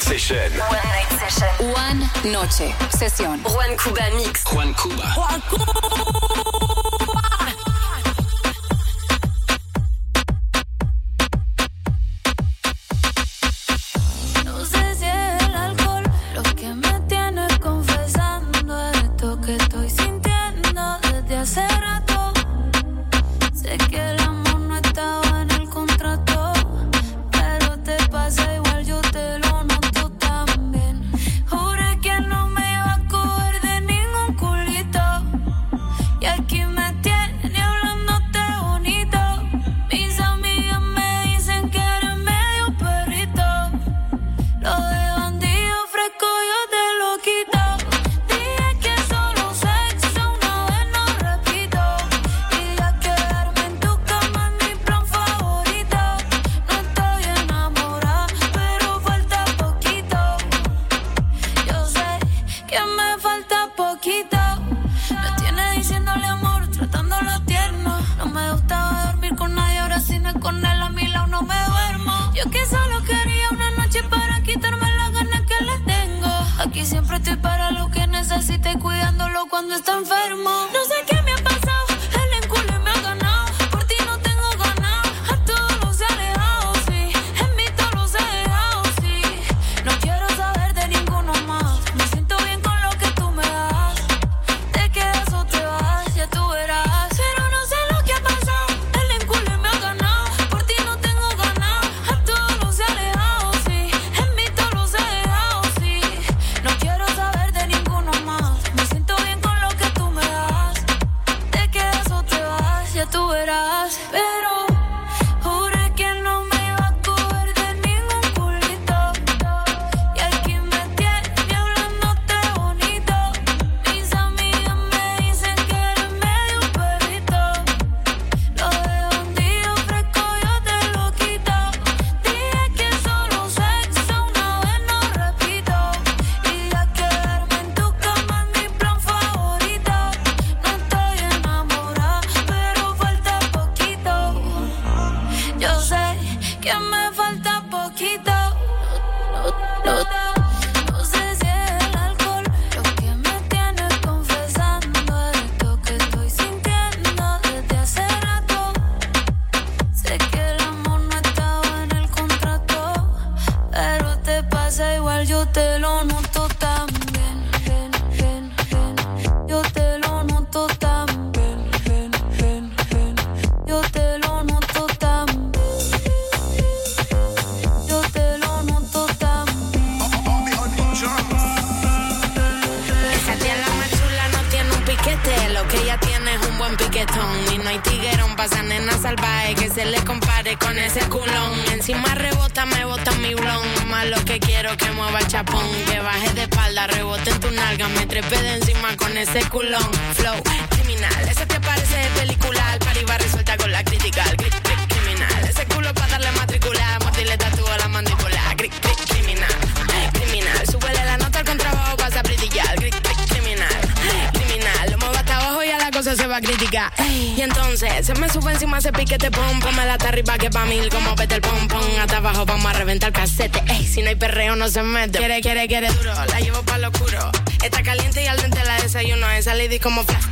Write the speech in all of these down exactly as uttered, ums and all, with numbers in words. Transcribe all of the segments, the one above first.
Session. One Night Session. One Noche Sesión. Juan Cuba Mix. Juan Cuba. Juan Cuba. Y entonces se me sube encima ese piquete, pom, ponme la arriba que pa' mil, como vete el pom, pom, hasta abajo vamos a reventar el casete. Ey, si no hay perreo no se mete. Quiere, quiere, quiere duro, la llevo pa' lo oscuro. Está caliente y al dente la desayuno. Esa lady como flash,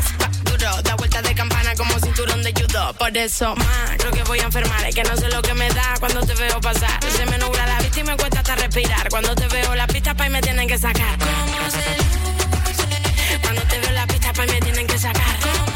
duro, da vuelta de campana como cinturón de judo. Por eso, más, creo que voy a enfermar. Es que no sé lo que me da cuando te veo pasar. Se me nubla la vista y me cuesta hasta respirar. Cuando te veo la pista pa' y me tienen que sacar. ¿Cómo se luce? Cuando te veo la pista pa' y me tienen que sacar.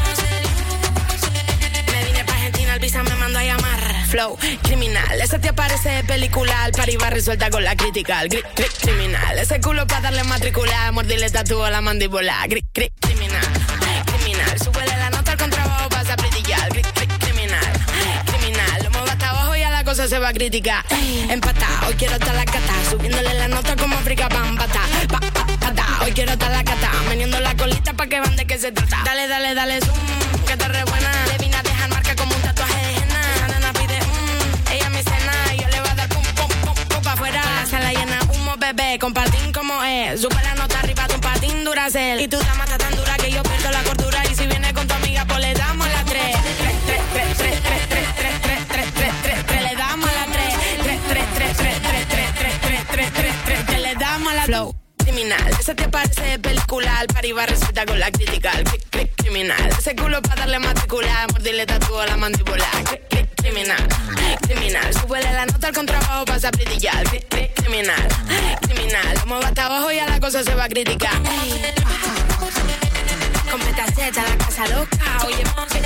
Visa me mandó a llamar. Flow criminal, ese te aparece de película. Al party va resuelta con la crítica. Gri, gri, criminal, ese culo pa' darle matricular. Mordirle tatúo a la mandíbula. Gri, gri, criminal, criminal. Súbele la nota al contrabajo, vas a brillar. Gri, gri, criminal, criminal. Lo muevo hasta abajo y a la cosa se va a criticar. Empata, hoy quiero estar la cata. Subiéndole la nota como África Bambata. Pa, pa, pata, hoy quiero estar la cata. Meneando la colita pa' que van de qué se trata. Dale, dale, dale, zoom, que te re buena. Le vine a dejar marca como un tatuaje de henna. La nena pide, mmm, ella me cena. Y yo le voy a dar pum, pum, pum, pum pa' afuera. La sala llena, humo, bebé, compartín como es. Sube la nota arriba de un patín Duracell. Y tu dama está tan dura que yo pierdo la cordura. Y si viene con tu amiga, pues le damos la tres. Tres, tres, tres, tres, tres, tres, tres, tres, tres, tres, tres, tres, le damos la tres. Tres, tres, tres, tres, tres, tres, tres, tres, tres, tres, tres, criminal. Ese te parece de película, al party va resulta con la crítica. Cri, cri, criminal. Ese culo pa' darle matricular, mordirle tatuo a la mandíbula. Cri, cri, criminal, criminal. Súbele la nota al contrabajo, pasa a brillar. Cri, cri, criminal, criminal. Como va hasta abajo ya la cosa se va a criticar. Ey. Completa Z, la casa loca. Oye,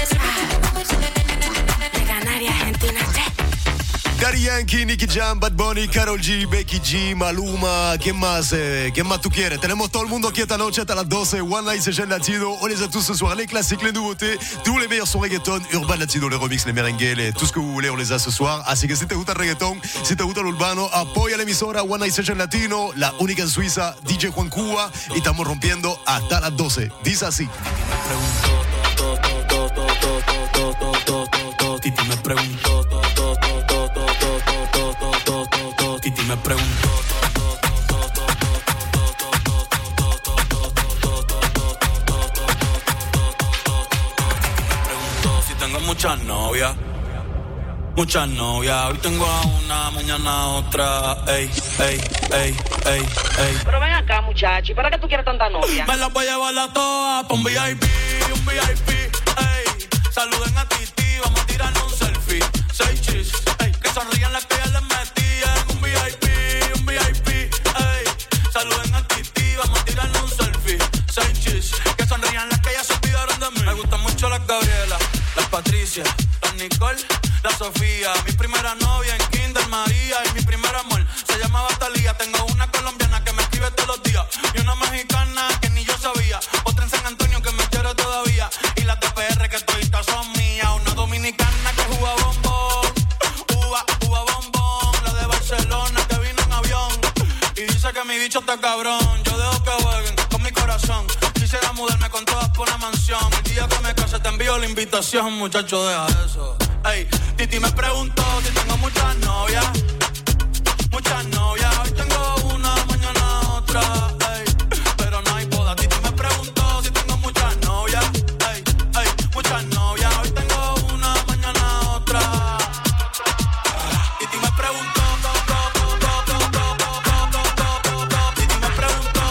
de Canarias, Argentina, che. Daddy Yankee, Nicky Jam, Bad Bunny, Karol G, Becky G, Maluma, ¿quién más? Eh, ¿Quién más tú quieres? Tenemos todo el mundo aquí esta noche hasta las doce. One Night Session Latino. On les a tous ce soir. Les classiques, les nouveautés, tous les meilleurs sons reggaeton, urban latino, les remix, les merengues, les, tout ce que vous voulez, on les a ce soir. Así que si te gusta el reggaeton, si te gusta el urbano, apoya la emisora One Night Session Latino, la única en Suiza, D J Juan Cuba, y estamos rompiendo hasta las doce. Dice así. Titi me preguntó, Titi me preguntó, si tengo muchas novias, muchas novias. Hoy tengo a una, mañana a otra. Ey, ey, ey, ey, ey. Pero ven acá, muchacho, ¿y para qué tú quieres tanta novia? Me las voy a llevar a todas pa' un V I P, un V I P, ey. Saluden a Titi, vamos a tirarnos un selfie. Seis chis, ey. Que sonrían las que ya les metían. Un V I P, un V I P, ey. Saluden a Titi, vamos a tirarnos un selfie. Seis chis, que sonrían las que ya se olvidaron de mí. Me gustan mucho las Gabriela, las Patricia, las Nicole, la Sofía. Mi primera novia en Kinder María y mi primer amor se llamaba Talía. Tengo una colombiana que me escribe todos los días y una mexicana que ni yo sabía. Otra en San Antonio que me quiere todavía y las de P R que toditas son mías. Una dominicana que juega bombón, uva, uva bombón. La de Barcelona que vino en avión y dice que mi bicho está cabrón. Yo dejo que jueguen con mi corazón. Quisiera mudarme con todas por una mansión. El día que me case te envío la invitación, muchacho, deja eso. Ey, Titi me preguntó si tengo muchas novias, muchas novias. Hoy tengo una, mañana otra, ey, pero no hay boda. Titi me preguntó si tengo muchas novias, ey, ey, muchas novias. Hoy tengo una, mañana otra. Titi me preguntó, Titi me preguntó,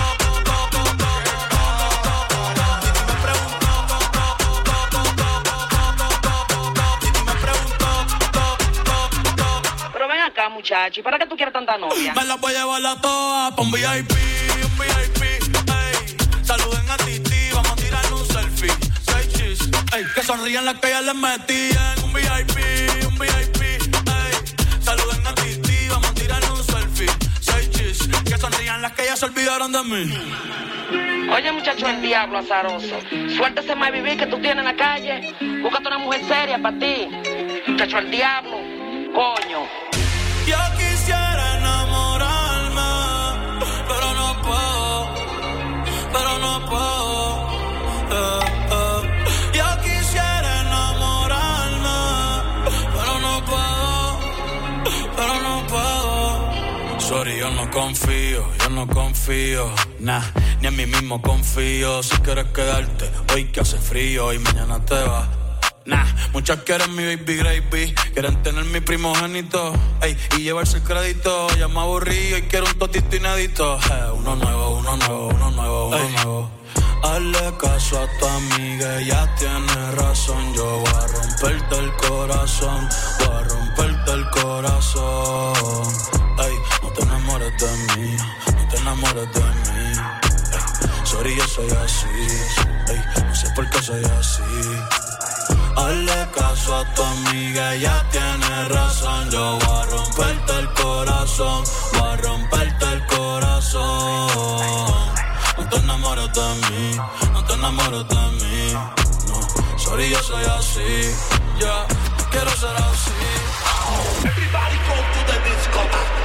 muchacho, ¿y para qué tú quieres tanta novia? Me las voy a llevar a todas pa' un V I P, un V I P, ey. Saluden a Titi, vamos a tirarle un selfie. Seis chis, ey. Que sonrían las que ya les metían. Un V I P, un V I P, ey. Saluden a Titi, vamos a tirarle un selfie. Seis chis, que sonrían las que ya se olvidaron de mí. Oye, muchacho, el diablo azaroso. Suéltese más vivir que tú tienes en la calle. Búscate una mujer seria para ti. Muchacho, el diablo, coño. Yo quisiera enamorarme, pero no puedo, pero no puedo. Eh, eh. Yo quisiera enamorarme, pero no puedo, pero no puedo. Sorry, yo no confío, yo no confío, nah, ni en mí mismo confío. Si quieres quedarte, hoy que hace frío y mañana te vas. Nah, muchas quieren mi baby gravy, quieren tener mi primogénito, ey, y llevarse el crédito. Ya me aburrí y quiero un totito inédito. Eh, uno nuevo, uno nuevo, uno nuevo, uno ey. nuevo. Hazle caso a tu amiga, ella tiene razón. Yo voy a romperte el corazón, voy a romperte el corazón. Ey, no te enamores de mí, no te enamores de mí. Ey, sorry, yo soy así, ey, no sé por qué soy así. Hazle caso a tu amiga, ella tiene razón. Yo voy a romperte el corazón, voy a romperte el corazón. No te enamores de mí, no te enamores de mí. No, sorry, yo soy así, ya, yeah, quiero ser así. Everybody go to the disco.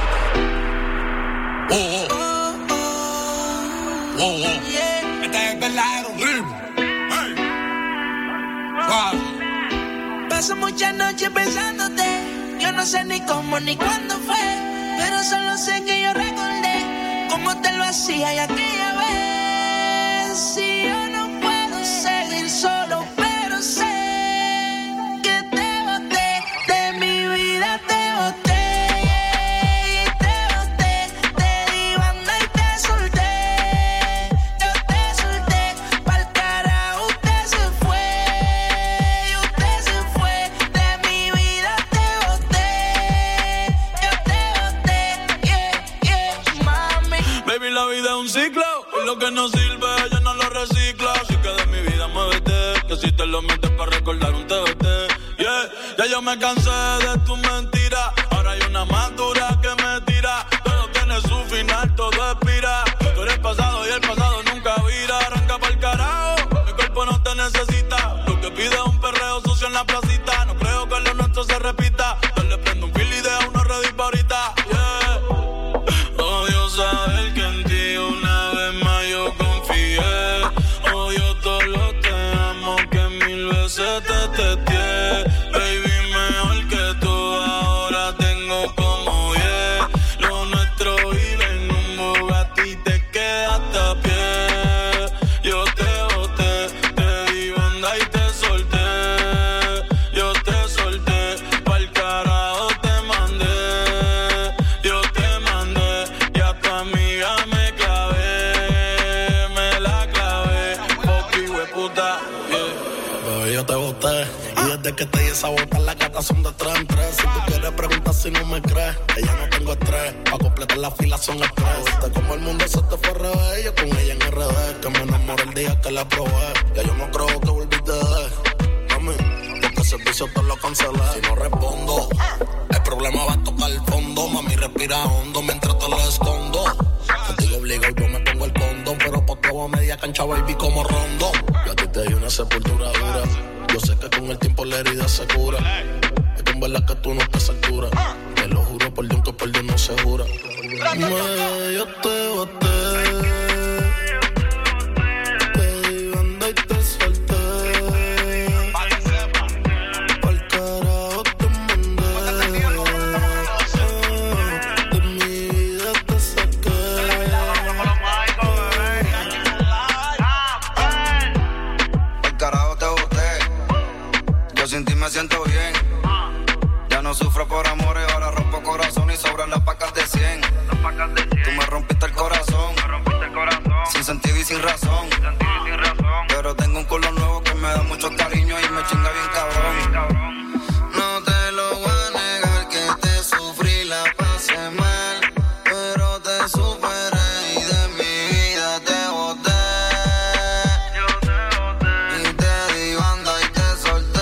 Oh, oh, oh, oh, oh. Yeah. Este es verdadero ritmo. Hey. Wow. Paso muchas noches pensándote. Yo no sé ni cómo ni cuándo fue, pero solo sé que yo recordé cómo te lo hacía y aquella vez. Si yo no puedo seguir solo, pero sé que te boté de mi vida, te boté. Y te boté, te di banda y te solté. lo que no sirve, ella no lo recicla. Así que de mi vida muévete, que si te lo metes para recordar un T B T. Yeah, ya yo me cansé de tus mentiras. Ahora hay una más dura que me tira. Todo tiene su final, todo expira. Tú eres pasado y el pasado nunca vira. Arranca pa'l carajo, mi cuerpo no te necesita. Lo que pide es un perreo sucio en la placita. No creo que lo nuestro se repita. Dale, prendo un fil y deja uno ready pa' ahorita. Yeah. Odio saber que en ti una vez más yo confié. Odio todo lo te amo que mil veces te testeé. Baby, mejor que tú ahora tengo como diez. Lo nuestro vive en un Bugatti y te quedaste a pie. Yo te boté, te di banda y te solté. Yo te solté, pa'l carajo te mandé. Yo te mandé y a tu amiga me clavé. Me la clavé, poqui hueputa, yeah. Bebé, yo te boté. Y desde que te di esa bota, las gatas son de tres en tres. Si tú quieres preguntar si no me crees, que ya no tengo estrés. Pa' completar la fila son estrés. Viste como el mundo se te fue al revés. Yo con ella en R D, que me enamoré el día que la probé. Ya yo no creo que volviste de mami, porque el servicio te lo cancelé. Si no respondo, el problema va a tocar el fondo. Mami, respira hondo mientras te lo escondo. Contigo obligo y yo me pongo el condón, pero por todo a media cancha, baby, como rondo. Yo a ti te di una sepultura dura. Yo sé que con el tiempo la herida se cura. Es con verdad que tú no estás a altura. Te lo juro por Dios que por Dios no se jura. Mueve, yo te boté. Te di banda y te solté. Pa'l carajo te mandé. De mi vida te saqué. Pa'l carajo te boté. Yo sin ti me siento bien. Ya no sufro por amores, ahora rompo corazón y sobran las pacas de cien. Tú me rompiste el corazón, sin sentido y sin razón. Pero tengo un culo nuevo que me da mucho cariño y me chinga bien cabrón. No te lo voy a negar que te sufrí, la pasé mal, pero te superé y de mi vida te boté. Y te di banda y te solté.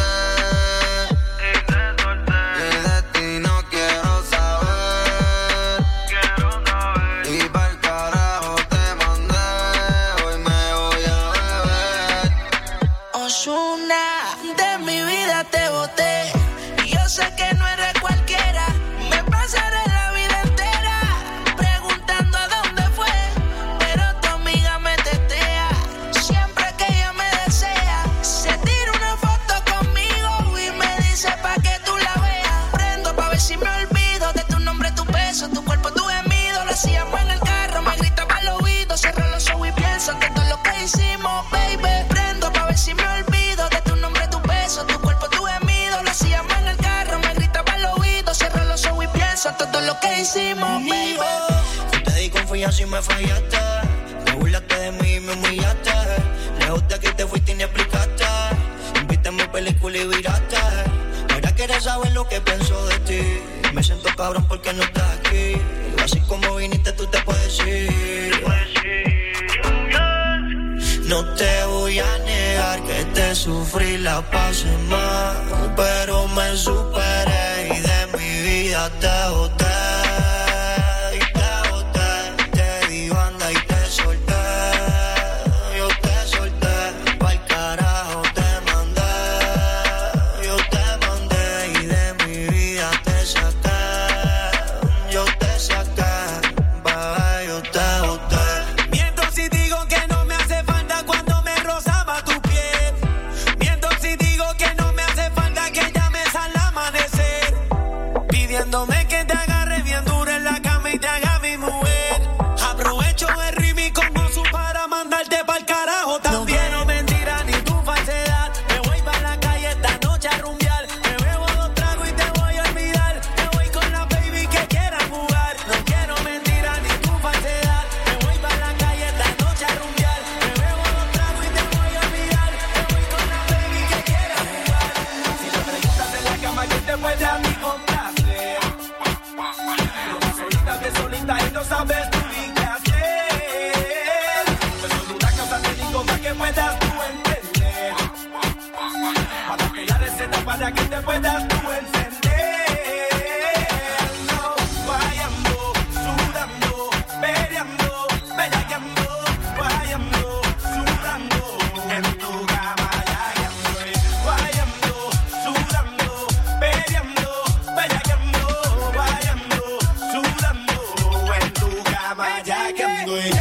Y de ti no quiero saber. Y pa'l carajo te mandé. Hoy me voy a beber. Ozuna, de mi vida te boté. Y yo sé que no eres cualquiera. Me pasaré la vida entera preguntando a dónde fue, pero tu amiga me testea. Siempre que ella me desea, se tira una foto conmigo y me dice pa' que tú la veas. Prendo pa' ver si me olvido de tu nombre, tu peso, tu cuerpo, tu gemido. Lo hacíamos en el carro, me gritaba al oído. Cierro los ojos y pienso que todo lo que hicimos, baby. Prendo pa' ver si me olvido de tu nombre, tu peso, tu cuerpo, tu gemido. Lo hacíamos en el carro, me gritaba al oído. Cierro los ojos y pienso todo lo que hicimos, baby. Yo te di confianza y me fallaste. Te burlaste de mí y me humillaste. Lejos de aquí te fuiste y ni explicaste. Invité a mi película y viraste. Ahora quieres saber lo que pienso de ti. Me siento cabrón porque no estás aquí. Así como viniste tú te puedes ir. No te voy a negar que te sufrí, la pasé mal, pero me superé y de mi vida te boté. Y te boté, te di banda y te solté. Yo te solté, pa'l carajo te mandé. Yo te mandé y de mi vida te saqué. Yo te saqué, bebé, yo te boté. Miento si digo que no me hace falta cuando me rozaba tu piel. Miento si digo que no me hace falta que llames al amanecer, pidiéndome que te puedas tú encender. No, guayando, sudando, peleando, bellaqueando, guayando, sudando, en tu cama ya que estoy. Guayando, sudando, peleando, bellaqueando, guayando, sudando, en tu cama ya que estoy.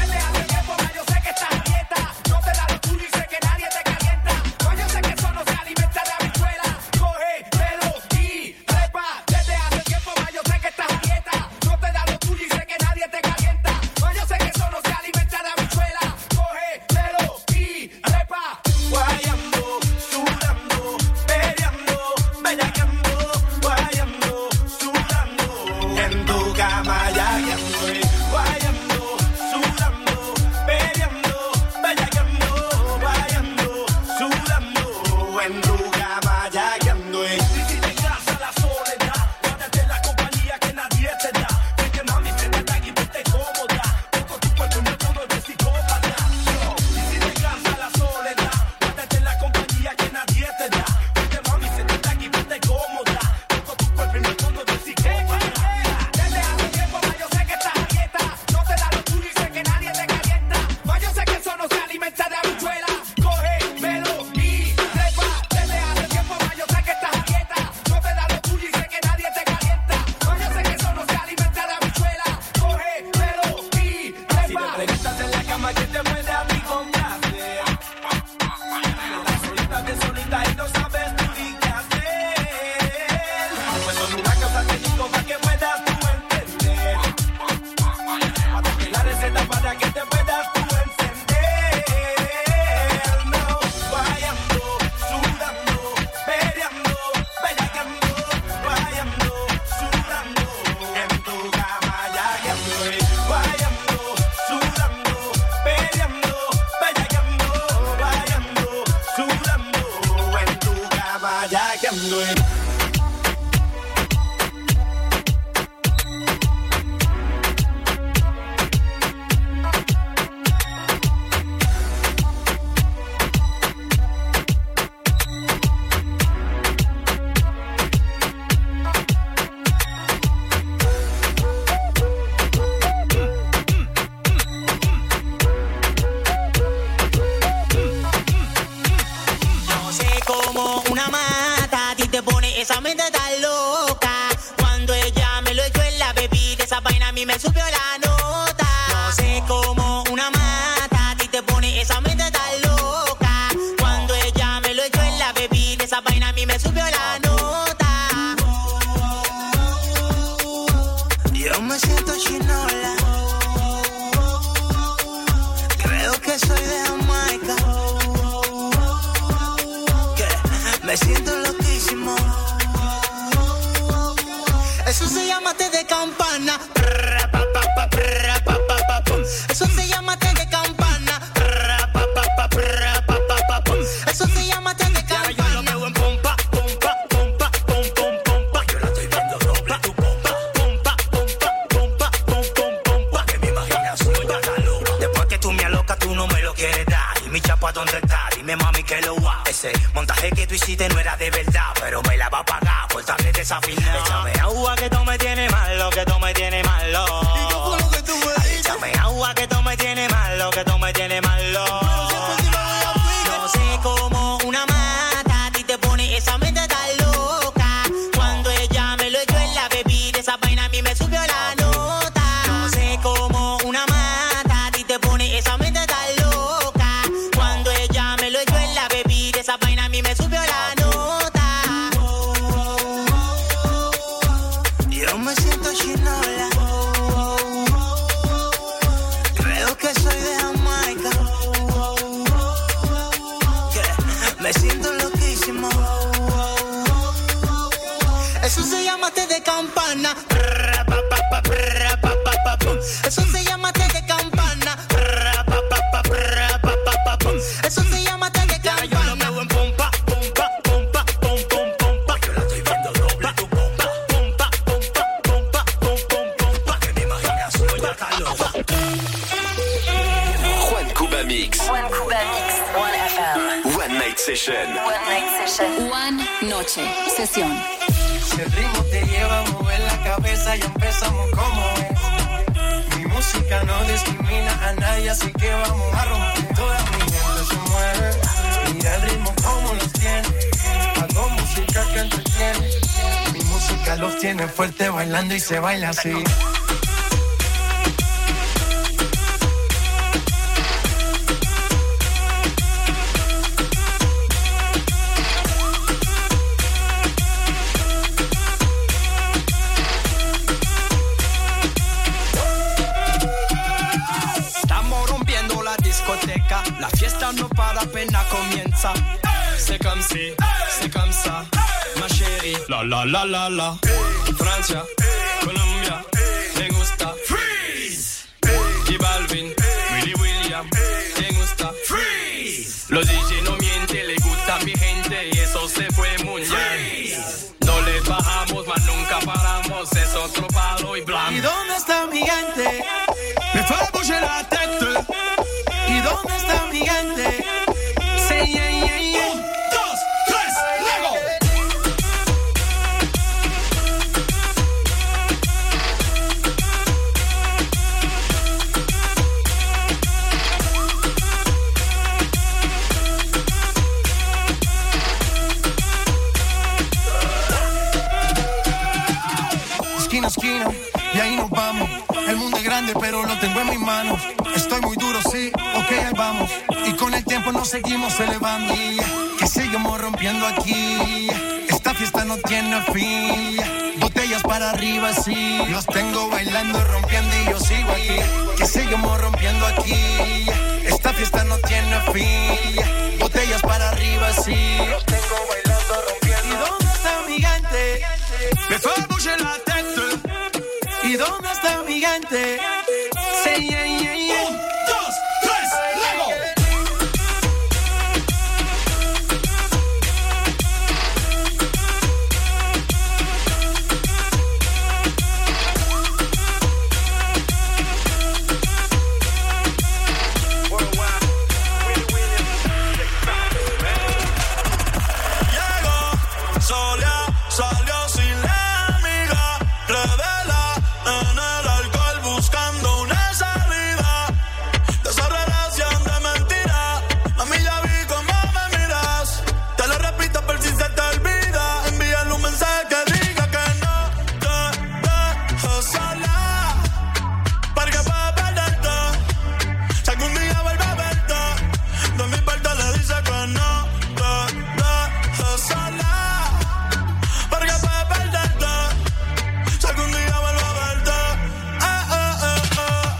Session. One Night Session. One Noche Sesión. Si el ritmo te lleva a mover la cabeza, ya empezamos como es. Mi música no discrimina a nadie, así que vamos a romper. Toda mi gente se mueve. Mira el ritmo como los tiene. Hago música que entretiene. Mi música los tiene fuerte bailando y se baila así. La fiesta no para, apenas comienza. C'est comme si, c'est comme ça, ma chérie. La la la la la. Francia, Colombia, me gusta. Freeze. Y Balvin, Willy William, me gusta. Freeze. Los D J no mienten, le gusta a mi gente y eso se fue muy bien. No le bajamos, mas nunca paramos, es otro palo y blanco. ¿Y dónde está mi gente? Me fue a bouger la tête. ¿Y dónde está mi gente? Say yeah, yeah, yeah. Un, dos, tres, Lego. Esquina, esquina, y ahí nos vamos. El mundo es grande, pero lo tengo en mis manos. Estoy muy duro, sí, ok, ahí vamos. Y con el tiempo nos seguimos elevando. Que seguimos rompiendo aquí. Esta fiesta no tiene fin. Botellas para arriba, sí. Los tengo bailando, rompiendo y yo sigo aquí. Que seguimos rompiendo aquí. Esta fiesta no tiene fin. Botellas para arriba, sí. Los tengo bailando, rompiendo. ¿Y dónde está mi gente? Me fue a bouger la tête. ¿Y dónde está mi gente? Say yeah, yeah, yeah. Un, dos, tres, Lego. Llegó, Solia, salió sin la amiga, revela en el alcohol buscando una salida de esa relación de mentira. Mami, ya vi cómo me miras. Te lo repito por si se te olvida. Envíale un mensaje que diga que no te dejo sola, porque puedo perderte si algún día vuelve a verte. De mi parte le dice que no te dejo sola, porque puedo perderte si algún día vuelve a verte. Ah, ah, ah, ah.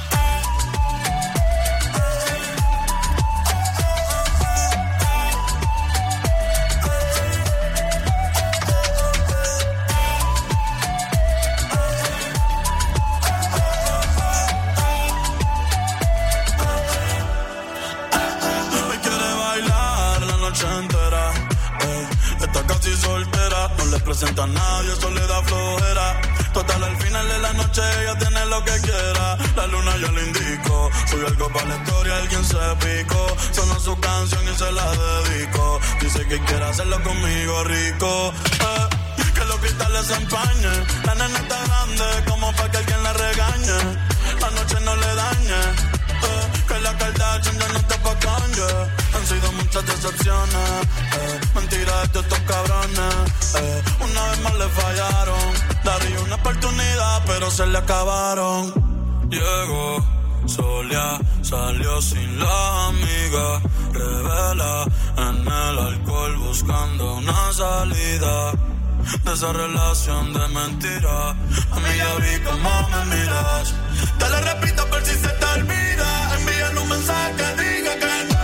Hoy quiere bailar la noche entera, eh. Está casi soltera, no le presenta a nadie, eso le da flojera. Total, al final de la noche ella tiene lo que quiera. La luna ya le indicó, subió algo para la historia, alguien se picó. Sonó su canción y se la dedico. Dice que quiere hacerlo conmigo rico, eh. Que los cristales se empañen. La nena está grande como para que alguien la regañe. La noche no le dañe, eh. Que la Kardashian ya no está pa' Kanye. Han sido muchas decepciones, eh. Mentiras de estos cabrones, eh. Una vez más le fallaron. Daría una oportunidad pero se le acabaron. Llegó, Solia, salió sin la amiga. Revela en el alcohol buscando una salida de esa relación de mentira. A mí ya vi cómo me miras. Te lo repito por si se te olvida. Envíale un mensaje que diga que no.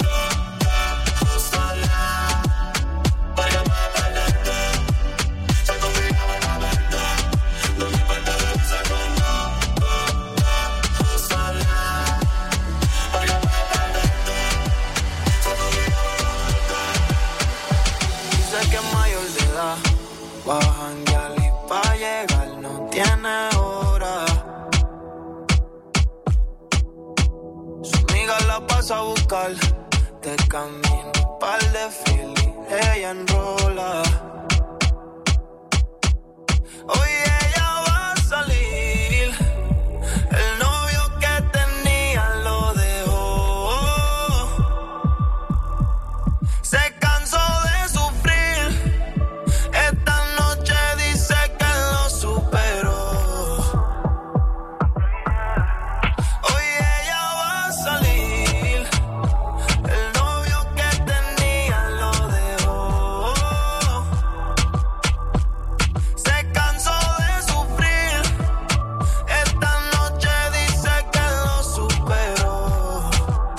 Va a janguear y pa' llegar no tiene hora. Su amiga la pasa a buscar de camino par de Philly, ella enrola. Hoy ella va a salir, el novio que tenía lo dejó. Se cansó de sufrir, esta noche dice que lo superó. Hoy ella va a salir, el novio que tenía lo dejó. Se cansó de sufrir, esta noche dice que lo superó.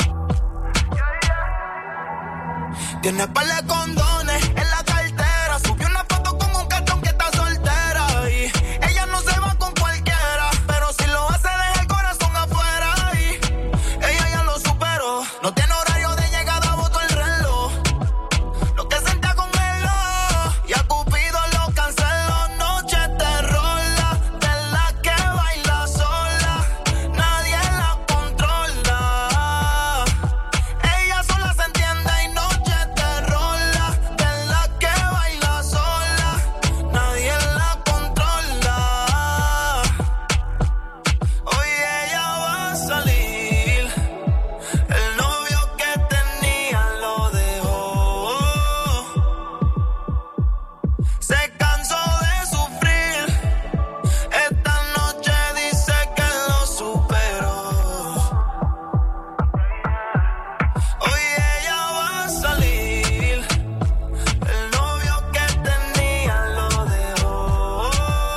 Tiene par de condones en la cartera, subió una foto con un cartón que está soltera y ella no se va con cualquiera, pero si lo hace deja el corazón afuera y ella ya lo superó. No tiene horario de llegada, botó el reloj, lo que sentía con él y a Cupido lo canceló. Noche de rola, de la que baila sola, nadie la controla. Ella sola se entiende y noche de rola, de la que baila sola, nadie la controla. Hoy ella va a salir, el novio que tenía lo dejó. Se cansó de sufrir, esta noche dice que lo superó. Hoy ella va a salir, el novio que tenía lo dejó.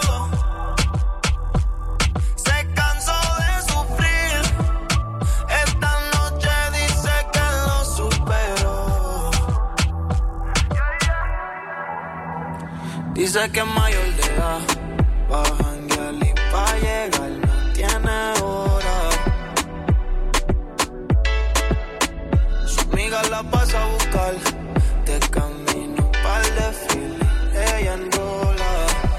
Se cansó de sufrir, esta noche dice que lo superó. Dice que es mayor de edad, va a janguear y pa' llegar no tiene hora. Su amiga la pasa a buscar, de camino par de Philly, ella enrola.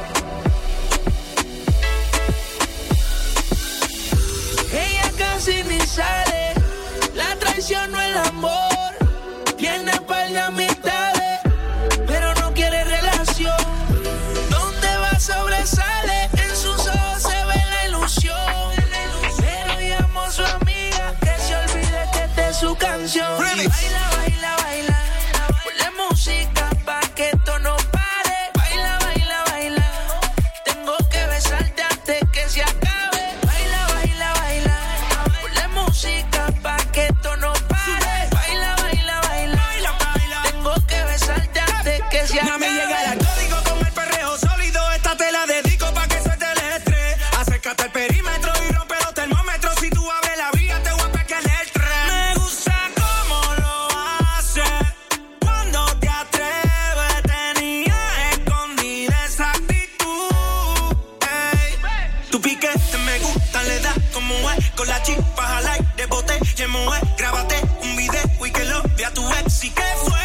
Ella casi ni sale, la traición no el amor. Tiene par de amistades, pero no quiere relación. Donde va sobresale, en sus ojos se ve la ilusión. Pero llamó a su amiga que se olvide que esta es su canción. Y baila, baila, baila, ponle música pa' que esto no pare. Baila, baila, baila, tengo que besarte antes que se acabe. Baila, baila, baila, ponle música pa' que esto no pare. Baila, baila, baila, tengo que besarte antes que se acabe. Mami, llega el código con el perreo sólido. Esta te la dedico pa' que suelte el estrés. Acércate al perímetro y rompe los termómetros. Si tú abres la vía, te voy a pegar el tren. Me gusta cómo lo haces, cuando te atreves. Tenía escondida esa actitud, ey. Tu piquete me gusta, le da como es. Con la chispa al aire, bote, llemo es. Grábate un video y que lo vea tu ex. ¿Y qué fue?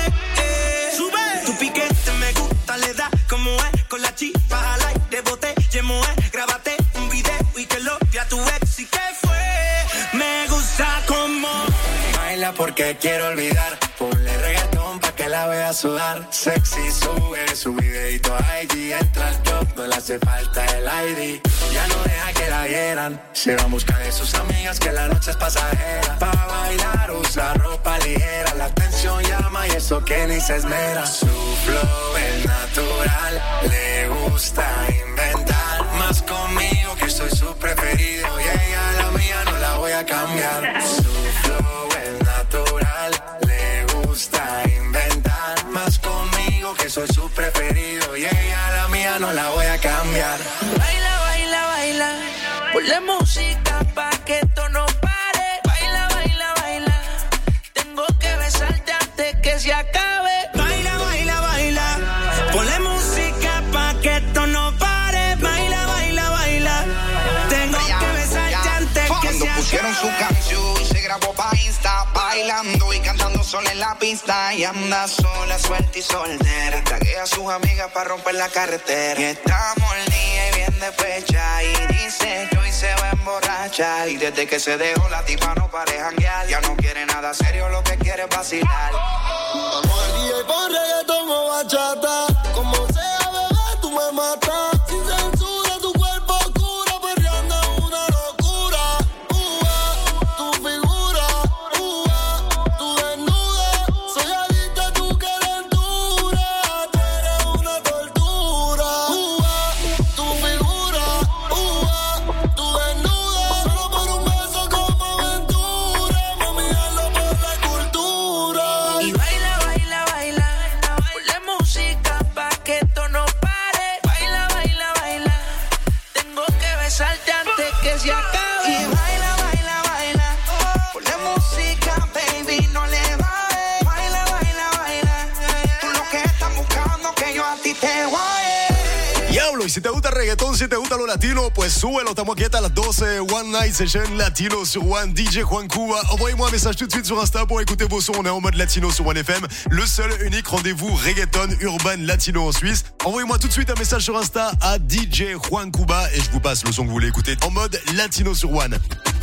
Eh, Sube. Tu piquete me gusta, le da como es. Con la chispa al aire, bote, llemo es. Grábate un video y que lo vea tu ex. ¿Y qué fue? Me gusta como Baila porque quiero olvidar, ponle reggaetón pa' que la vea sudar. Sexy sube su videito a I G, entra al club, no le hace falta el I D. Ya no deja que la vieran, se va a buscar de sus amigas que la noche es pasajera. Pa' bailar usa ropa ligera, la atención llama y eso que ni se esmera. Su flow es natural, le gusta inventar. Más conmigo que soy su preferido y ella la mía no la voy a cambiar. Su flow es natural, le gusta inventar. Más conmigo que soy su preferido y ella la mía no la voy a cambiar. Baila, baila, baila, ponle música pa' que esto no pare. Baila, baila, baila, tengo que besarte antes que se acabe. Baila, baila, baila, ponle música pa' que esto no pare. Baila, baila, baila, tengo que besarte antes que se acabe. Pusieron su canción, se grabó pa' Insta, pa' bailando y cantando sola en la pista. Y anda sola, suelta y soltera. Taguea a sus amigas para romper la carretera. Y está molida y bien despecha. Y dice yo y se va a emborrachar. Y desde que se dejó la tipa no para janguear. Ya no quiere nada serio, lo que quiere es vacilar. Vamos al día y pon reggaetón o bachata. Como sea, bebé, tú me matas. Sin censura, tu cuerpo oscuro, perreando una locura. Uh-ah, tu figura, uh-ah, tu desnuda. Soy adicta a tu calentura. Tú eres una tortura. Uh-ah, tu figura, uh-ah, tu desnuda. Solo por un beso como aventura. Mami, hazlo por la cultura. Y baila, baila, baila. Ponle música pa' que esto no pare. Baila, baila, baila. Tengo que besarte antes que se acabe. Y baila, baila, baila. Ponle música, baby, no le baje. Baila, baila, baila. Tú lo que estás buscando que yo a ti te guaye. Diablo, y si te gusta el reggaetón, si te gusta lo latino, pues súbelo. Estamos aquí hasta las doce. One Night Session Latino sur One. D J Juan Cuba. Envoyez-moi un message tout de suite sur Insta pour écouter vos sons. On est en mode latino sur One F M. Le seul, unique rendez-vous reggaeton urban latino en Suisse. Envoyez-moi tout de suite un message sur Insta à D J Juan Cuba et je vous passe le son que vous voulez écouter en mode latino sur One.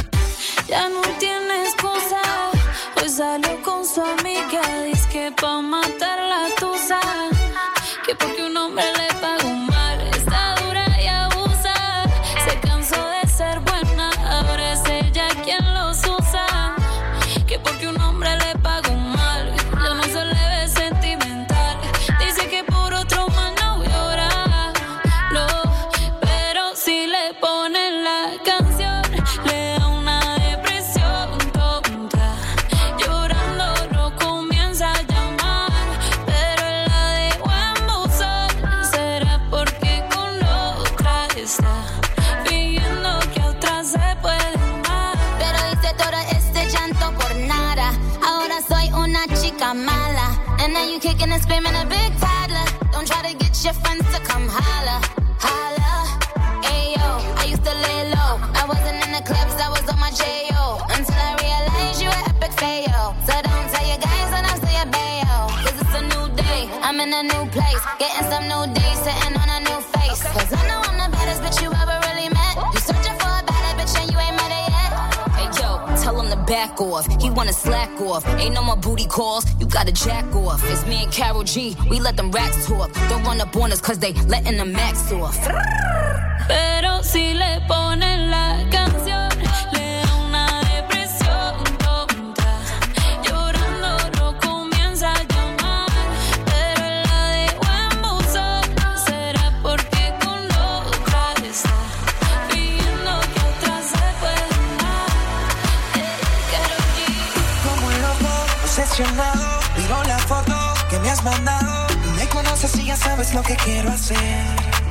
Ya no tiene excusa, hoy salió con su amiga, dice que pa' matar la tusa, que porque un hombre le pagó mal, está dura y abusa, se cansó de ser buena, ahora es ella quien los usa, que porque un hombre le pagó mal, ya no se le ve sentimental, dice que por otro mal no llora, no, pero si le ponen la canción, le da una depresión tonta, llorando no comienza a llamar, pero él la dejó en buzón, será porque con otra está fingiendo que otra se puede amar. Pero hice todo este llanto por nada. Ahora soy una chica mala. And now you kicking and screaming a big toddler. Don't try to get your friends to come holla, holla. Ayo, I used to lay low. I wasn't in the clubs, I was on my J O. Until I realized you were epic fail. So don't tell your guys and I'll say a bayo. Cause it's a new day, I'm in a new place. Getting some new days, sitting on a new face. Cause I know I'm the baddest bitch you ever really met. You searching for a bad bitch and you ain't met her yet. Hey yo, tell him to back off. He wanna slack off. Ain't no more booty calls. You gotta jack off. It's me and Karol G. We let them racks talk. Don't run up on us cause they letting the max off. Pero si le ponen la canción, le da una depresión tonta. Llorando no comienza a llamar, pero él la dejó en buzón. Será porque con otra está fingiendo que otra se puede amar. Karol G. Como un loco, obsesionado, miro la foto que me has mandado. Me conoces y ya sabes lo que quiero hacer.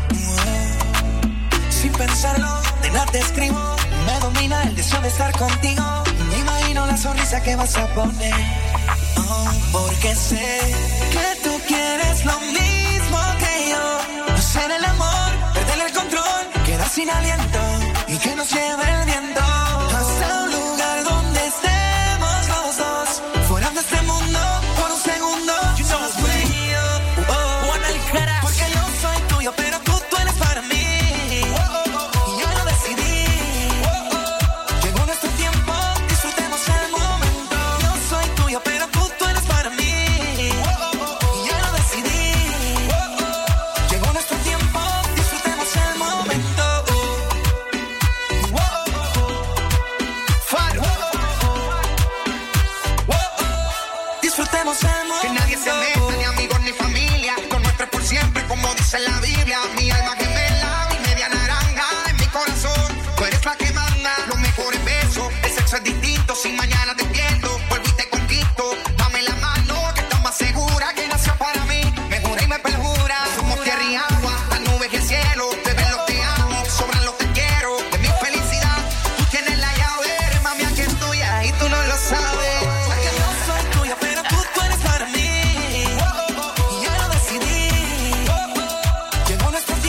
Sin pensarlo, de nada te escribo. Me domina el deseo de estar contigo. Me imagino la sonrisa que vas a poner. Oh, porque sé que tú quieres lo mismo que yo. No ser el amor, perder el control, quedar sin aliento y que nos lleve el viento hasta un lugar donde estemos los dos, fuera de este mundo por un segundo. You know it's real. Oh, porque yo soy tuyo, pero tú, tú eres para mí. Que nadie se meta, ni amigos ni familia. Lo nuestro es por siempre, como dice la Biblia. Mi alma gemela, mi media naranja en mi corazón. Tú eres la que manda los mejores besos. El sexo es distinto, si mañana te pierdo, vuelvo y te conquisto. Dame la mano, que estás más segura que nació para mí. Me jura y me perjura, somos tierra y agua, las nubes y el cielo. Bebé, los te amo, sobran los te quiero. De mi felicidad, tú tienes la llave. Mami, aquí es tuya y tú no lo sabes. Nuestro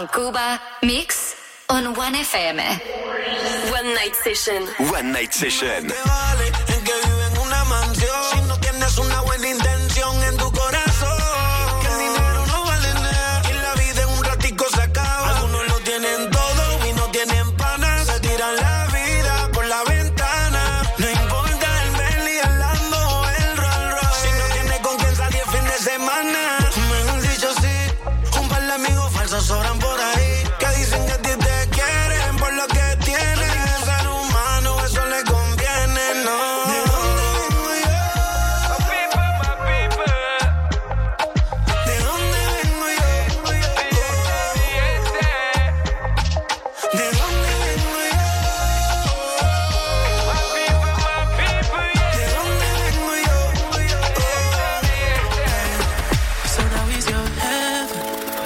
En Cuba, mix on One F M. One Night Session. One Night Session. Te vale en que vive en una mansión si no tienes una buena intención en tu corazón. Que el dinero no vale nada y la vida en un ratico se acaba. Algunos lo tienen todo y no tienen panas. Se tiran la vida por la ventana. No importa el Bentley, el Lambo o el Rolls Royce. Si no tienes con quién salir fin de semana. Mejor dicho sí, un par de amigos falsos sobran por ahí. Que dicen que a ti te quieren por lo que tienes. Ser humano, eso le conviene, ¿no? ¿De dónde vengo yo? ¿De dónde vengo yo? ¿De dónde vengo yo? ¿De dónde vengo yo? So now he's your heaven.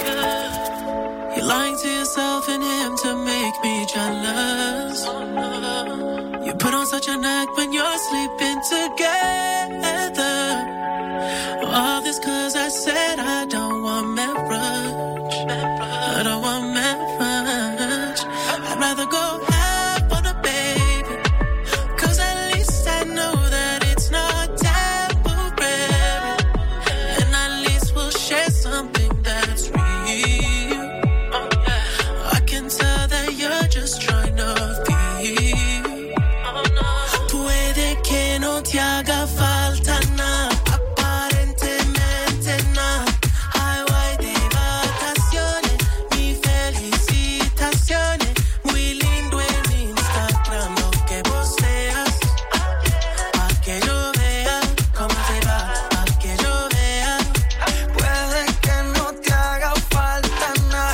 You're lying to yourself and him to make me jealous. You put on such an act when you're sleeping together. All this cause I said I don't want marriage. I don't want marriage. I'd rather go half on a baby. Cause at least I know that it's not temporary. And at least we'll share something that's real. I can tell that you're just trying to feel. Puede que no te haga falta nada, aparentemente nada. Ay, guay de vacaciones, mis felicitaciones. Muy lindo en Instagram lo que posteas. Pa' que yo vea cómo te va, pa' que yo vea. Puede que no te haga falta nada,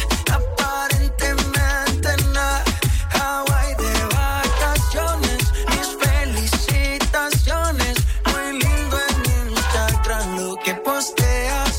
aparentemente nada. Hawaii de vacaciones, mis felicitaciones. Muy lindo en Instagram lo que posteas.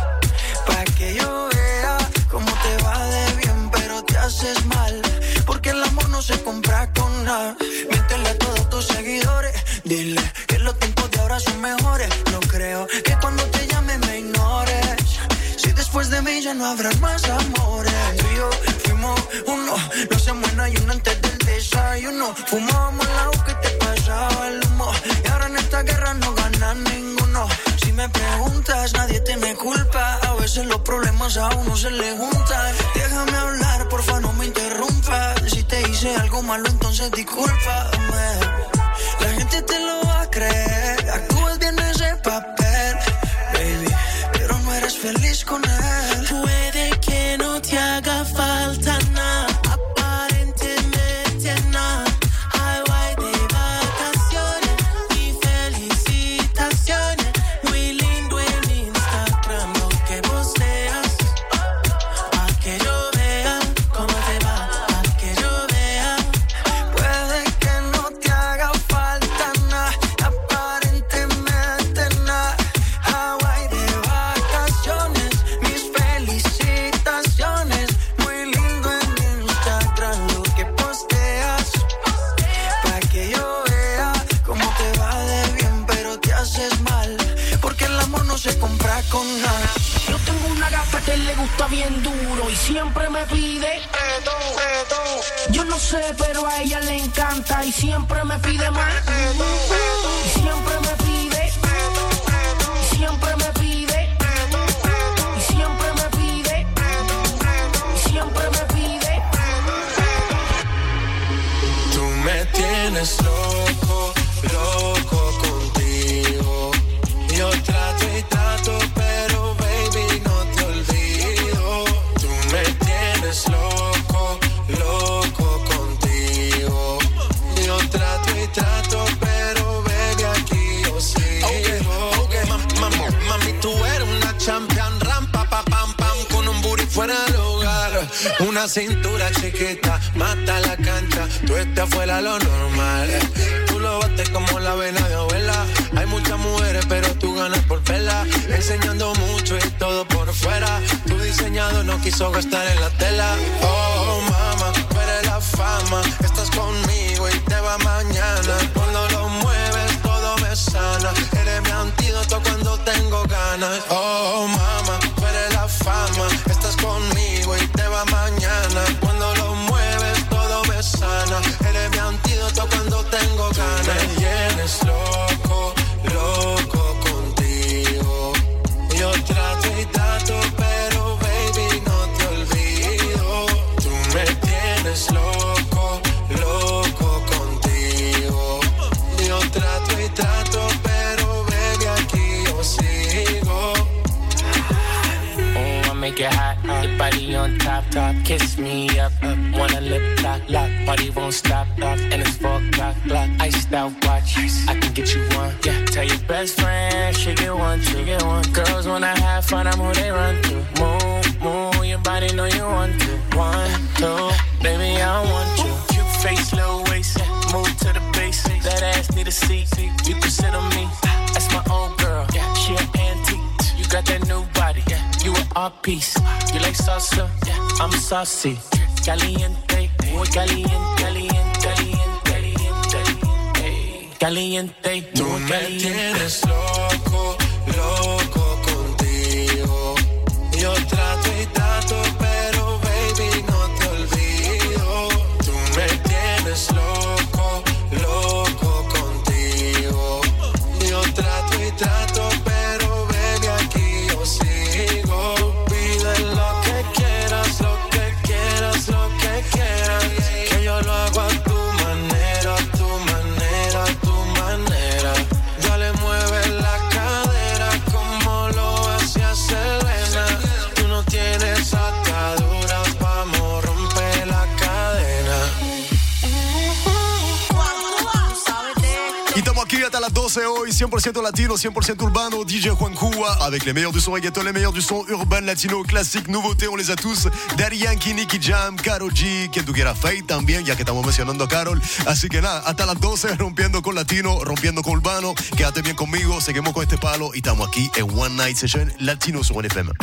Pa' que yo vea cómo te va de bien, pero te haces mal. Porque el amor no se compra con nada. Miéntele a todos tus seguidores. Dile que los tiempos de ahora son mejores. No creo que cuando te llame me ignores. Si después de mí ya no habrá más amores. Tú y yo fuimos uno, no hacemos en ayuno antes del desayuno. Fumábamos el agua que te pasaba el humo. Y ahora en esta guerra no gana ninguno. Si me preguntas, nadie tiene culpa. A veces los problemas a uno se le juntan. Déjame hablar, porfa, no me interrumpas. Si te hice algo malo, entonces discúlpame. La gente te lo va a creer. Actúas bien ese papel, baby, pero no eres feliz con él. Puede que no te haga falta nada, aparentemente nada. Ay, guay de vacaciones, mis felicitaciones. Muy lindo en Instagram lo que posteas. Pa' que yo vea cómo te va, pa' que yo vea. Puede que no te haga falta nada, aparentemente nada. Hawaii de vacaciones, mis felicitaciones. Muy lindo en Instagram lo que posteas. Pa' que yo vea cómo te va de bien, pero te haces mal. Porque el amor no se compra con nada. Yo tengo una gata que le gusta bien duro y siempre me pide. Yo no sé, pero a ella le encanta y siempre me pide más. Y siempre me pide. Y siempre me pide. Y siempre me pide. Y siempre me pide. Tú me tienes loco, loco contigo. Yo trato y trato, pero baby no te olvido. Tú me tienes loco, loco contigo. Yo trato y trato, pero baby aquí yo sigo. Okay, okay. Mam, mam, mami, tú eres una champion, rampa, pa, pam, pam, con un booty fuera de lugar. Una cintura chiquita, mata la cancha, tú estás fuera lo normal. Tú lo bates como la vena de abuela. Hay muchas mujeres, pero tú ganas por vela. Enseñando mucho y todo por fuera. Tu diseñado no quiso gastar en la tela. Oh, mama, tú eres la fama. Estás conmigo y te va mañana. Cuando lo mueves, todo me sana. Eres mi antídoto cuando tengo ganas. Oh, mama, tú eres la fama. Estás conmigo y te va mañana. tienes loco, loco contigo. Yo trato y trato, pero baby aquí yo sigo. Oh, I make it hot, uh, your body on top, top. Kiss me up, up. Wanna lip lock, lock. Party won't stop, up. And it's four o'clock, clock. Iced out watch, I can get you one. Yeah, tell your best friend, she get one, she get one. Girls wanna have fun, I'm who they run to. Move, move, your body know you want to. One, two, baby I want you. Cute face, low waist, move to the base. That ass need a seat, you can sit on me. That's my old girl, yeah, she an antique. You got that new body, yeah, you an art piece. You like salsa, yeah, I'm saucy. Caliente, muy caliente, caliente, caliente, caliente, caliente. Tú me tienes loco, loco contigo. Yo trato y trato, pero baby no te olvido. Tú me tienes loco, loco contigo. Yo trato y trato, pero baby aquí yo sigo. Pide lo que quieras, lo que quieras, lo que quieras. Que yo lo hago a tu manera, a tu manera, a tu manera. Dale, mueve la cadera como lo hacía Selena. Tú no tienes ataduras, vamos, rompe la cadena. Y estamos aquí hasta las doce hoy, cien por ciento latino, cien por ciento urbano, D J Juan Cuba, avec les meilleurs du son reggaeton, les meilleurs du son urban, latino, classique, nouveauté, on les a tous. Daddy Yankee, Nicky Jam, Karol G, quien tú quieras, Faith también, ya que estamos mencionando a Karol. Así que nada, hasta las doce, rompiendo con latino, rompiendo con urbano. Quédate bien conmigo, seguimos con este palo y estamos aquí en One Night Session Latino sur One F M.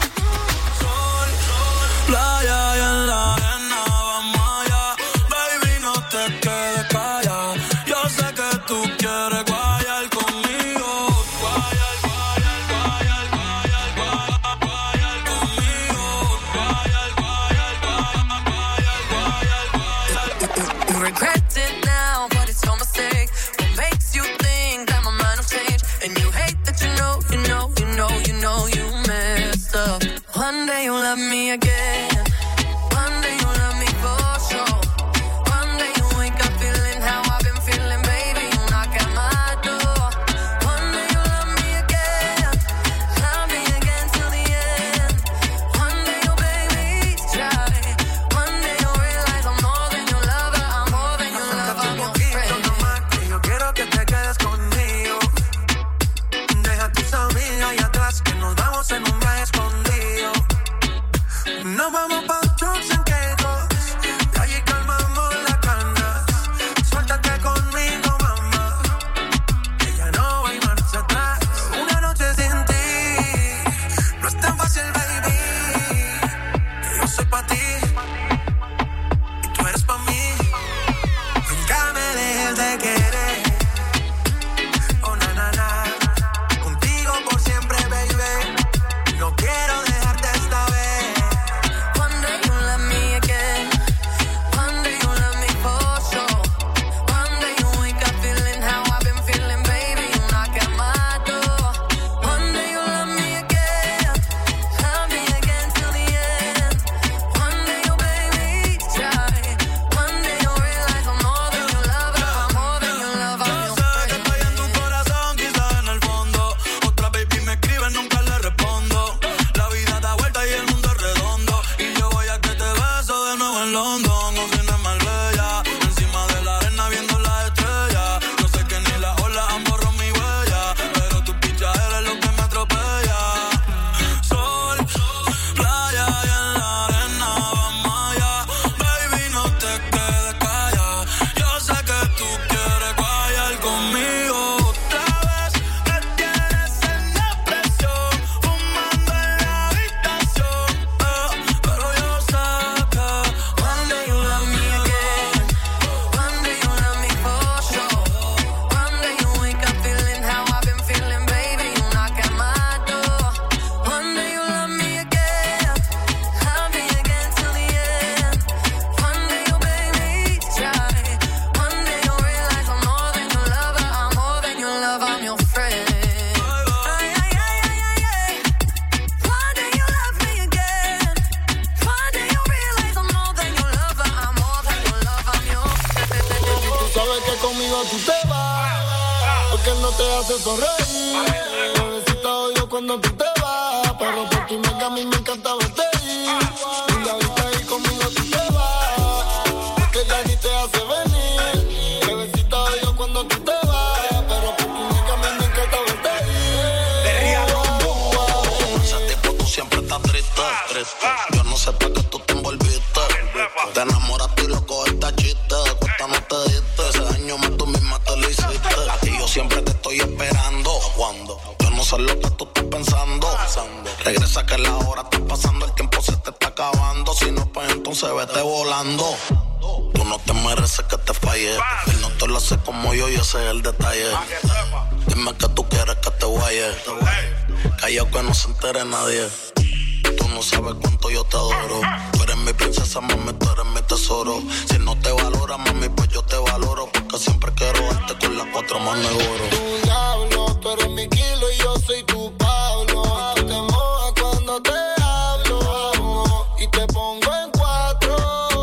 Playa y en la arena, vamos allá. Baby, no te quedes callada. Yo sé que tú quieres guayar conmigo. Guayar, guayar, guayar, guayar, guayar, guayar conmigo. Guayar, guayar, guayar, guayar, guayar, guayar. You regret it now, but it's your mistake. What makes you think that my mind will change? And you hate that you know, you know, you know, you know you messed up. One day you'll love me again. One day you'll love me for sure. One day you'll wake up feeling how I've been feeling, baby. You knock at my door. One day you'll love me again. Love me again till the end. One day you'll baby try. One day you'll realize I'm more than your lover. I'm more than your lover. I'm your friend. Yo quiero que te quedes conmigo. Deja tus amigas allá atrás, que nos vamos en un viaje escondido. Nos vamos pa' Turks and Caicos, de allí calmamos las canas. Suéltate conmigo, mamá, que ya no hay marcha atrás. Una noche sin ti no es tan fácil, baby. Que yo soy pa' ti y tú eres pa' mí. Nunca me dejes de querer. Oh, na, na, na. Contigo por siempre, baby. No quiero dejarte esta vez. One day you'll love me again. One day you'll love me for sure. One day you'll wake up feeling how I've been feeling, baby. You knock at my door. One day you'll love me again. Love me again till the end. One day you'll baby try. One day you'll realize I'm more than your lover. I'm more than your lover. I'm your Sé que friend. estoy en tu corazón, quizás en el fondo. Otra baby me escribe, nunca le respondo. La vida da vuelta y el mundo es redondo. Y yo voy a que te beso de nuevo en London. No tienes Marbella, encima de la arena viendo las estrellas. Yo sé que ni las olas han borrado mi huella, pero tu picha eres lo que me atropella. Sol, playa y en la arena, vamos allá. Baby, no te quedes callada. Yo sé que tú quieres guayar conmigo. Otra vez me tienes en depresión, fumando en la habitación. eh, Pero yo sé que one day you'll conmigo tú te vas, porque él no te hace sonreír. Bebecita odio cuando tú te vas, pero por tu nega a mí me encanta verte ir. Linda vista ahí conmigo tú te vas, porque ya ni te hace venir. Bebecita odio cuando tú te vas, pero por tu nega a mí me encanta verte ir. De Ría Rombo. Ese tipo tú siempre estás triste, triste. Yo no sé para qué tú te envolviste. Te enamoraste y loco esta chiste. Cuesta no te diste, ese daño más tú misma te lo hiciste. A ti yo siempre te estoy esperando. Cuando yo no sé lo que tú estás pensando. Regresa que la hora está pasando, el tiempo se te está acabando. Si no, pues entonces vete volando. Tú no te mereces que te falle. Él no te lo hace como yo y ese es el detalle. Dime que tú quieres que te guaye. Callao que no se entere nadie. Tú no sabes cuánto yo te adoro. Tú eres mi princesa, mami, tú eres mi tesoro. Si no te valora, mami, pues yo te valoro. Porque siempre quiero darte con las cuatro manos de oro. Tú diablo, tú eres mi kilo y yo soy tu Pablo. Tú te mojas cuando te hablo y te pongo en cuatro.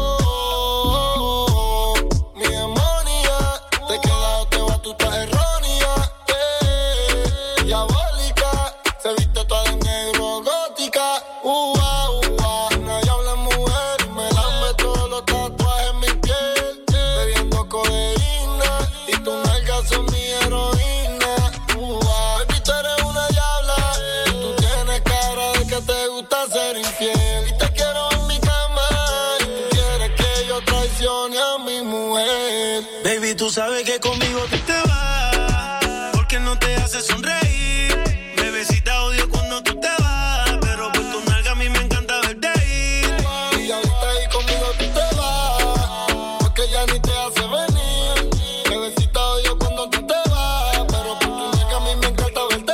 Mi demonia, te queda o te va, tú estás errónea. Eh, diabólica, se viste toda de negro, gótica. Uh, uh, uh, nadie habla mujer y me lambe todos los tatuajes en mi piel. Bebiendo codeína y tus nalgas son mi heroína. Uh, uh, baby, tú eres una diabla y tú tienes cara de que te gusta ser infiel. Y te quiero en mi cama y tú quieres que yo traicione a mi mujer. Baby, tú sabes que conmigo tú te vas, porque no te hace sonreír. Bebecita odio cuando tú te vas, pero por tu nalga a mí me encanta verte ir. Y ahorita ahí conmigo tú te vas, porque ya ni te hace venir. Bebecita odio cuando tú te vas, pero por tu nalga a mí me encanta verte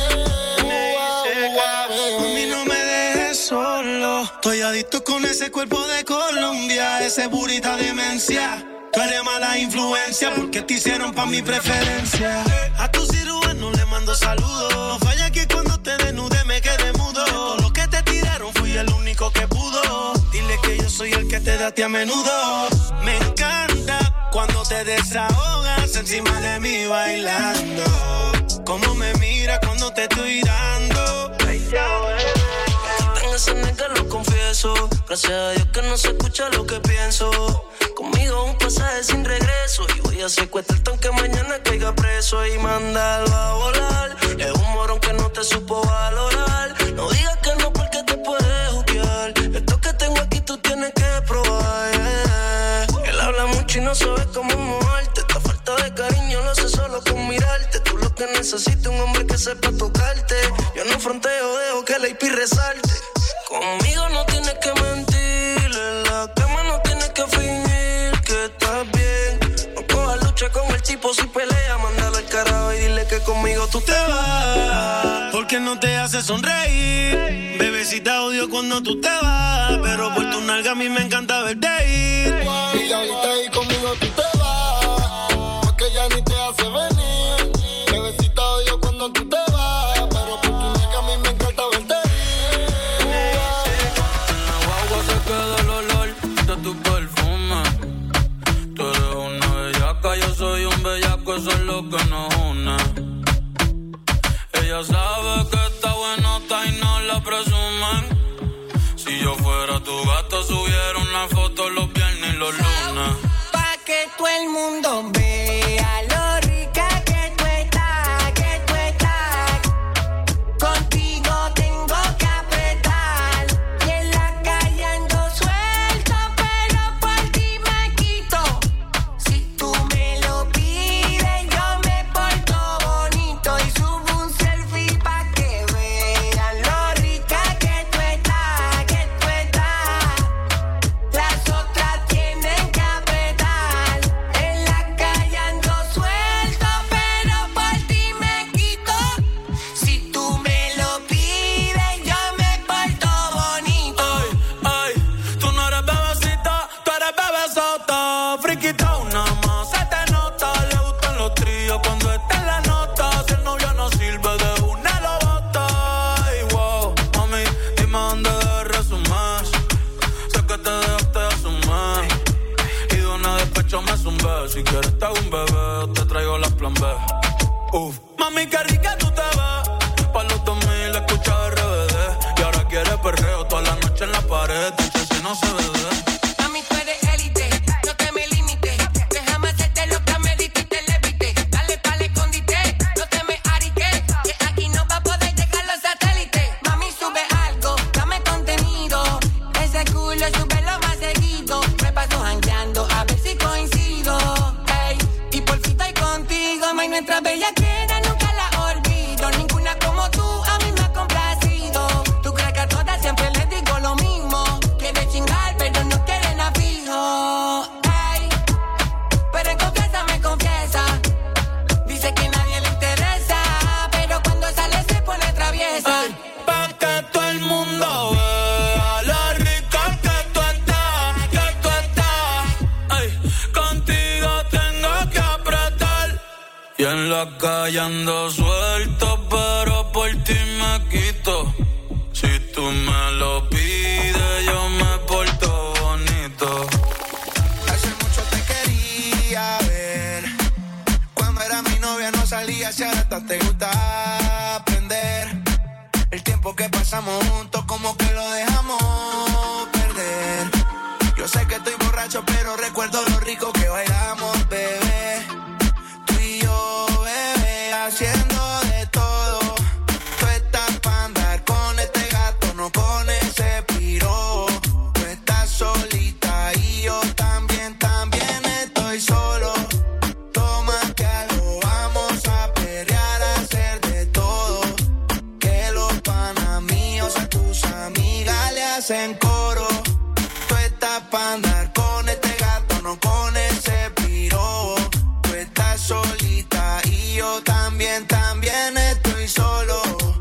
ir. A mí no me dejes solo, estoy adicto con ese cuerpo de Colombia, ese burita demencia. Tú eres mala influencia porque te hicieron pa' mi preferencia. A tu cirujano le mando saludos. No falla que cuando te desnude me quede mudo. De todo lo que te tiraron fui el único que pudo. Dile que yo soy el que te da a ti a menudo. Me encanta cuando te desahogas encima de mí bailando. Cómo me mira cuando te estoy dando. Tengo esa nega, lo confieso. Gracias a Dios que no se escucha lo que pienso. Conmigo un pasaje sin regreso y voy a secuestrarte aunque mañana caiga preso y mandarlo a volar. Es un morón que no te supo valorar. No digas que no porque te puedes juzgar. Esto que tengo aquí tú tienes que probar. Yeah. Él habla mucho y no sabe cómo moverte. Esta falta de cariño lo hace solo con mirarte. Tú lo que necesitas un hombre que sepa tocarte. Yo no fronteo, dejo que la I P resalte. Conmigo no tienes que mentir, en la cama no tienes que fingir que estás bien. No cojas lucha con el tipo si pelea, mándalo al carajo y dile que conmigo tú te vas, porque no te hace sonreír. Bebecita odio cuando tú te vas, pero por tu nalga a mí me encanta verte ir. Y ahorita ahí conmigo tú te vas, porque ya ni te hace venir. Bebecita odio cuando tú te vas, pero por tu nalga a mí me encanta verte ir. Queda el olor de tu perfume. Tú eres una bellaca, yo soy un bellaco, eso es lo que nos une. Ella sabe que está buenota y no la presumen. Si yo fuera tu gato, subiera una foto los viernes y los lunes. Pa' que todo el mundo vea lo rica que tú estás, que tú estás. Contigo tengo que apretar. Y en la calle ando suelto, pero por ti me quito. Si tú me lo pides, yo me porto bonito y subo un selfie pa' que vean lo rica que tú estás, que tú estás. Las otras tienen que apretar. En la calle ando suelto, pero por ti me quito. Si tú me lo pides, yo me porto bonito. Ay, ay, tú no eres bebecita, tú eres bebesota. Friquita, una más se te nota. Le gustan los tríos cuando está en la nota. Si el novio no sirve, de una lo bota. Ay, wow, mami, dime dónde debe resumir. Sé que te dejaste de asumir y de una despecho me sumí. plan B. Si quieres te hago un bebé o te traigo la plan B. Uf. Mami, qué rica tú te ves. Pa' los dos mil escucha R B D. Y ahora quieres perreo toda la noche en la pared. Dice si no se ve. Mami, tú eres élite, no te me limites. Déjame hacerte lo que me dijiste, levite. Dale pa'l escondite, no te me ariques. Que aquí no va a poder llegar los satélites. Mami, sube algo, dame contenido. Ese culo súbelo más seguido. Me paso jangueando a ver si coincido. Ey, y por fin estoy contigo. May, nuestra bella queda, nunca la olvido. Ninguna como tú a mí me ha complacido. Tú crees que a todas siempre les digo lo mismo. Quiere chingar, pero no quieren a fijo. Ey, pero en confianza me confiesa. Dice que nadie le interesa, pero cuando sale se pone traviesa. Ay, pa' que todo el mundo vea la rica que tú estás, que tú estás. Ay, contigo tengo que apretar. Y en la calle ando suelto, pero por ti me quito. Si tú me lo pides, yo me porto bonito. Hace mucho te quería ver. Cuando era mi novia no salía, si ahora hasta te gusta aprender. El tiempo que pasamos juntos como que lo dejamos perder. Yo sé que estoy borracho, pero recuerdo lo rico que bailamos, bebé. Tú y yo, bebé, haciendo de todo. Tú estás pa' andar con este gato, no con ese piro. Tú estás solita y yo también, también estoy solo. Tómate algo, vamos a pelear, a hacer de todo. Que los panas míos a tus amigas le hacen coro. Tú estás pa' andar con este gato, no con ese piro. Tú estás solita y yo también, también estoy solo.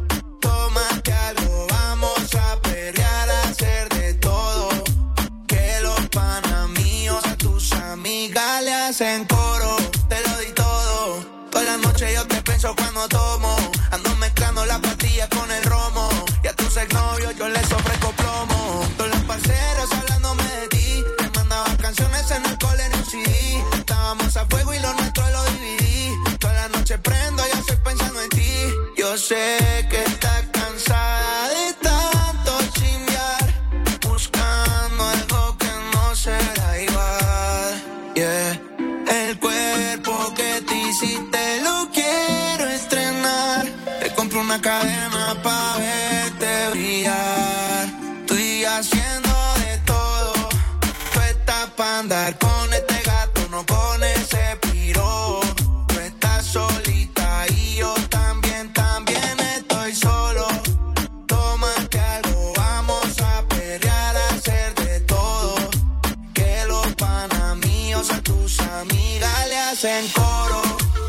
Tómate algo, vamos a pelear, a hacer de todo. Que los panas míos a tus amigas le hacen coro. Te lo di todo. Toda la noche yo te pienso cuando tomo. Ando mezclando las pastillas con el romo. Y a tus exnovios yo les ofrezco plomo. Todos los parceros hablándome de ti. Te mandaba canciones en el cole en un C D. Estábamos a fuego y lo nuestro lo dividí. Toda la noche prendo y estoy pensando en ti. Yo sé que estás cansada de tanto chingar, buscando algo que no será igual. Yeah. El cuerpo que te hiciste lo quiero estrenar. Te compro una cadena pa' verte brillar. Estoy haciendo de todo. Tú estás pa' andar con este gato, no con ese piro. Tú estás solita y yo también, también estoy solo. Tómate algo, vamos a pelear, a hacer de todo. Que los panas míos a tus amigas le hacen coro.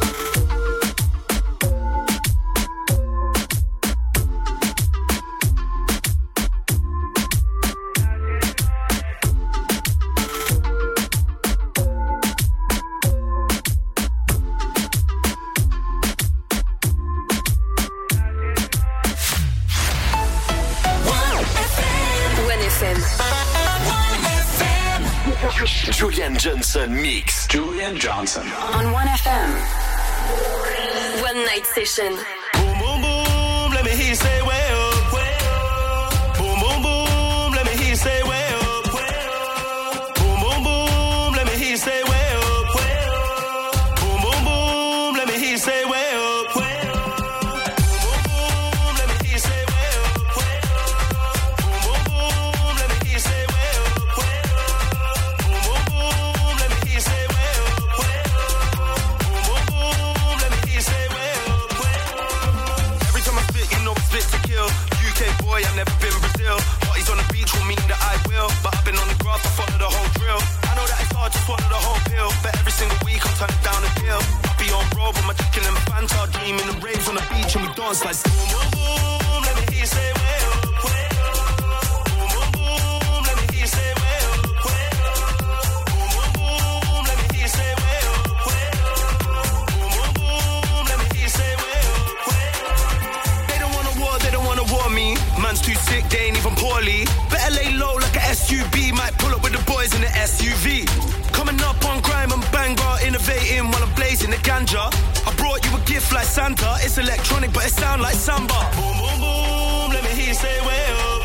Julian Johnson mix. Julian Johnson On one F M. One night session. Boom, boom, boom, let me hear you say way up. Boom, boom, boom, let me hear you say way up. Boom, boom, boom, let me hear you say way up. Boom, boom, boom, let me hear you say way up. Boom, boom, boom, let me hear you say way up. Boom, boom, boom, let me hear you say way up. Boom, boom, boom, let me hear you say way up. Boom, boom, boom, let me hear you say way up. Every time I spit, you know it's fit to kill. U K boy, I've never been Brazil. Parties on the beach will mean that I will. But I've been on the grass, I follow the whole drill. I know that it's hard to swallow the whole pill. But every single week I'm turning down a deal. I'll be on road with my chicken and Fanta. Dreaming the raves on the beach and we dance like boom, boom, boom. Let me hear you say way up. Boom, boom, boom. Let me hear you say way up. Boom, boom, boom. Let me hear you say way up. Boom, boom, boom. Let me hear you say way up. They don't want a war, they don't want to war me. Man's too sick, they ain't even poorly. Better lay low like a S U V. Might pull up with the boys in the S U V. Coming up on grime and bang Salivating while I'm blazing the ganja. I brought you a gift like Santa. It's electronic, but it sound like samba. Boom, boom, boom. Let me hear you say, way up.